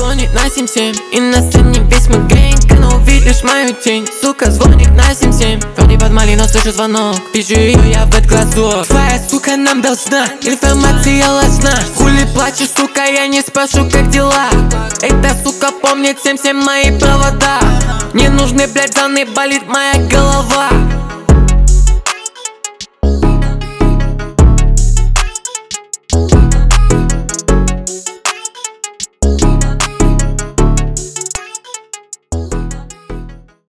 звонит на 77, и на сцене весь мой гэнг, она увидишь мою тень. Сука звонит на 77, вроде под малину слышу звонок, вижу ее я в этот глазок. Твоя сука нам должна, информация ложна. Хули плачешь, сука, я не спрошу, как дела. Эта сука помнит 77 мои провода. Не нужны, блядь, заны, болит моя голова.